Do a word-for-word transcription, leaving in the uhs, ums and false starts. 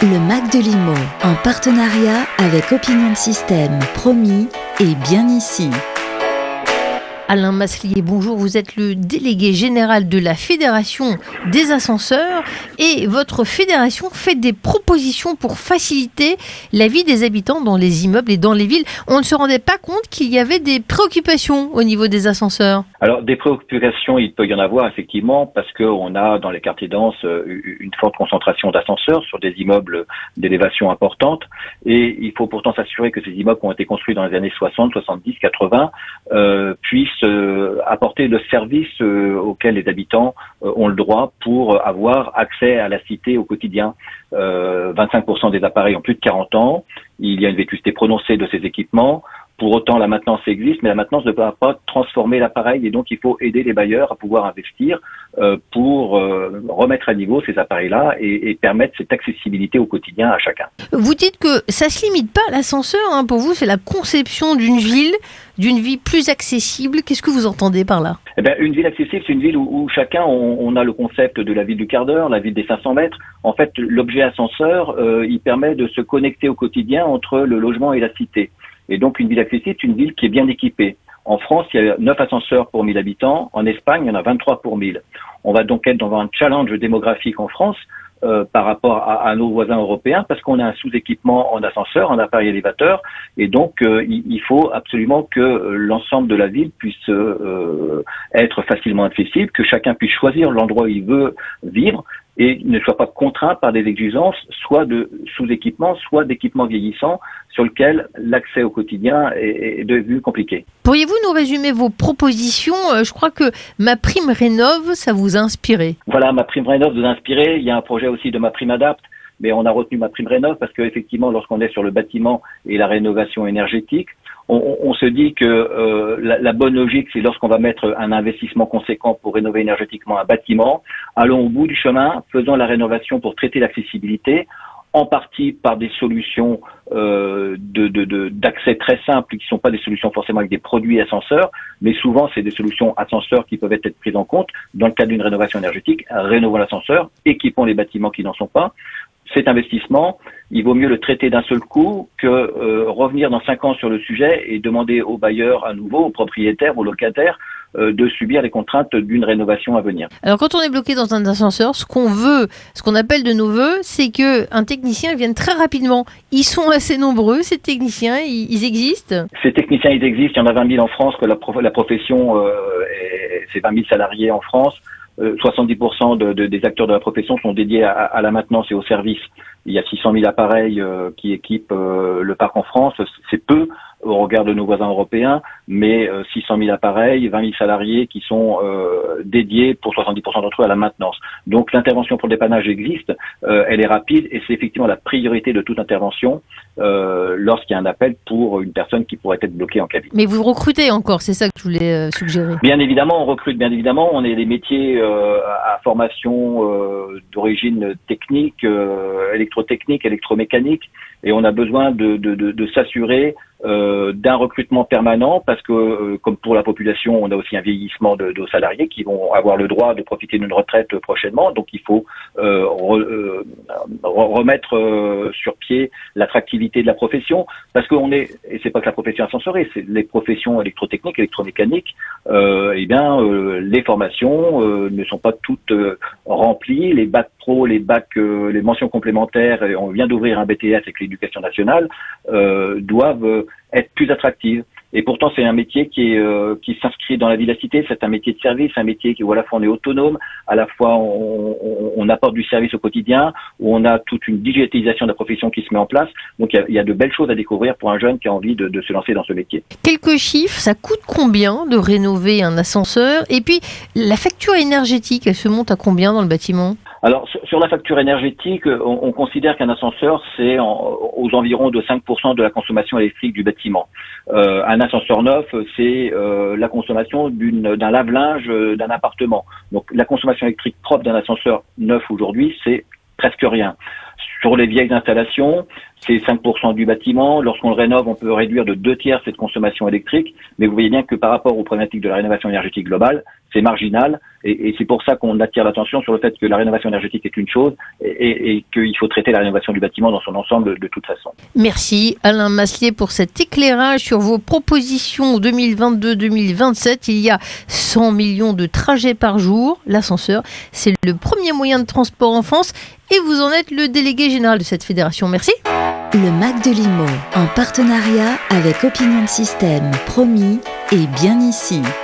Le Mac de Limo, en partenariat avec Opinion System, promis et bien ici. Alain Maslier, bonjour, vous êtes le délégué général de la Fédération des ascenseurs et votre fédération fait des propositions pour faciliter la vie des habitants dans les immeubles et dans les villes. On ne se rendait pas compte qu'il y avait des préoccupations au niveau des ascenseurs. Alors des préoccupations, il peut y en avoir effectivement parce qu'on a dans les quartiers denses une forte concentration d'ascenseurs sur des immeubles d'élévation importante et il faut pourtant s'assurer que ces immeubles qui ont été construits dans les années soixante, soixante-dix, quatre-vingts euh, puissent Euh, apporter le service euh, auquel les habitants euh, ont le droit pour avoir accès à la cité au quotidien. Euh, vingt-cinq pour cent des appareils ont plus de quarante ans. Il y a une vétusté prononcée de ces équipements. Pour autant, la maintenance existe, mais la maintenance ne peut pas transformer l'appareil et donc il faut aider les bailleurs à pouvoir investir euh, pour euh, remettre à niveau ces appareils-là et, et permettre cette accessibilité au quotidien à chacun. Vous dites que ça se limite pas à l'ascenseur, hein. Pour vous, c'est la conception d'une ville, d'une vie plus accessible. Qu'est-ce que vous entendez par là ? Eh bien, une ville accessible, c'est une ville où, où chacun, on, on a le concept de la ville du quart d'heure, la ville des cinq cents mètres. En fait, l'objet ascenseur, euh, il permet de se connecter au quotidien entre le logement et la cité. Et donc, une ville accessible, c'est une ville qui est bien équipée. En France, il y a neuf ascenseurs pour mille habitants. En Espagne, il y en a vingt-trois pour mille. On va donc être dans un challenge démographique en France euh, par rapport à, à nos voisins européens parce qu'on a un sous-équipement en ascenseur, en appareil élévateur. Et donc, euh, il, il faut absolument que l'ensemble de la ville puisse euh, être facilement accessible, que chacun puisse choisir l'endroit où il veut vivre et ne soit pas contraint par des exigences soit de sous-équipement, soit d'équipements vieillissants sur lequel l'accès au quotidien est, est devenu compliqué. Pourriez-vous nous résumer vos propositions ? Je crois que Ma Prime Rénov', ça vous a inspiré. Voilà, Ma Prime Rénov' vous a inspiré. Il y a un projet aussi de Ma Prime Adapt, mais on a retenu Ma Prime Rénov' parce qu'effectivement, lorsqu'on est sur le bâtiment et la rénovation énergétique, on, on, on se dit que euh, la, la bonne logique, c'est lorsqu'on va mettre un investissement conséquent pour rénover énergétiquement un bâtiment, allons au bout du chemin, faisons la rénovation pour traiter l'accessibilité, en partie par des solutions euh, de, de, de, d'accès très simples qui ne sont pas des solutions forcément avec des produits ascenseurs, mais souvent c'est des solutions ascenseurs qui peuvent être prises en compte dans le cadre d'une rénovation énergétique. Rénovons l'ascenseur, équipons les bâtiments qui n'en sont pas. Cet investissement, il vaut mieux le traiter d'un seul coup que euh, revenir dans cinq ans sur le sujet et demander aux bailleurs à nouveau, aux propriétaires, aux locataires, euh, de subir les contraintes d'une rénovation à venir. Alors quand on est bloqué dans un ascenseur, ce qu'on veut, ce qu'on appelle de nos voeux, c'est qu'un technicien vienne très rapidement. Ils sont assez nombreux, ces techniciens, ils, ils existent ? Ces techniciens, ils existent, il y en a vingt mille en France, que la, prof, la profession, euh, est, c'est vingt mille salariés en France. Euh, soixante-dix pour cent de, de, des acteurs de la profession sont dédiés à, à la maintenance et au service. Il y a six cent mille appareils euh, qui équipent euh, le parc en France. C'est peu au regard de nos voisins européens, mais euh, six cent mille appareils, vingt mille salariés qui sont euh, dédiés pour soixante-dix pour cent d'entre eux à la maintenance. Donc l'intervention pour le dépannage existe, euh, elle est rapide et c'est effectivement la priorité de toute intervention euh, lorsqu'il y a un appel pour une personne qui pourrait être bloquée en cabine. Mais vous recrutez encore, c'est ça que je voulais euh, suggérer. Bien évidemment, on recrute, bien évidemment. On est des métiers euh, à formation euh, d'origine technique, euh, électrotechnique, électromécanique, et on a besoin de, de, de, de s'assurer euh, d'un recrutement permanent parce que, euh, comme pour la population, on a aussi un vieillissement de, de salariés qui vont avoir le droit de profiter d'une retraite prochainement. Donc, il faut euh, re, euh, remettre euh, sur pied l'attractivité de la profession parce qu'on est, et c'est pas que la profession ascensorée, c'est les professions électrotechniques, électromécaniques. Euh, eh bien, euh, les formations euh, ne sont pas toutes euh, remplies. Les bacs pro, les bacs, euh, les mentions complémentaires, et on vient d'ouvrir un B T S avec l'éducation nationale, euh, doivent euh, être plus attractives. Et pourtant, c'est un métier qui est euh, qui s'inscrit dans la vie de la cité. C'est un métier de service, un métier où à la fois on est autonome, à la fois on, on, on apporte du service au quotidien, où on a toute une digitalisation de la profession qui se met en place. Donc il y a, il y a de belles choses à découvrir pour un jeune qui a envie de, de se lancer dans ce métier. Quelques chiffres, ça coûte combien de rénover un ascenseur ? Et puis la facture énergétique, elle se monte à combien dans le bâtiment ? Alors, sur la facture énergétique, on, on considère qu'un ascenseur, c'est en, aux environs de cinq pour cent de la consommation électrique du bâtiment. Euh, un ascenseur neuf, c'est euh, la consommation d'une, d'un lave-linge euh, d'un appartement. Donc, la consommation électrique propre d'un ascenseur neuf aujourd'hui, c'est presque rien. Sur les vieilles installations, c'est cinq pour cent du bâtiment. Lorsqu'on le rénove, on peut réduire de deux tiers cette consommation électrique. Mais vous voyez bien que par rapport aux problématiques de la rénovation énergétique globale, c'est marginal. Et, et c'est pour ça qu'on attire l'attention sur le fait que la rénovation énergétique est une chose et, et, et qu'il faut traiter la rénovation du bâtiment dans son ensemble de toute façon. Merci Alain Maslier pour cet éclairage sur vos propositions deux mille vingt-deux deux mille vingt-sept. Il y a cent millions de trajets par jour. L'ascenseur, c'est le premier moyen de transport en France et vous en êtes le délégué général de cette fédération. Merci. Le Mac de Limo, en partenariat avec Opinion System, promis et bien ici.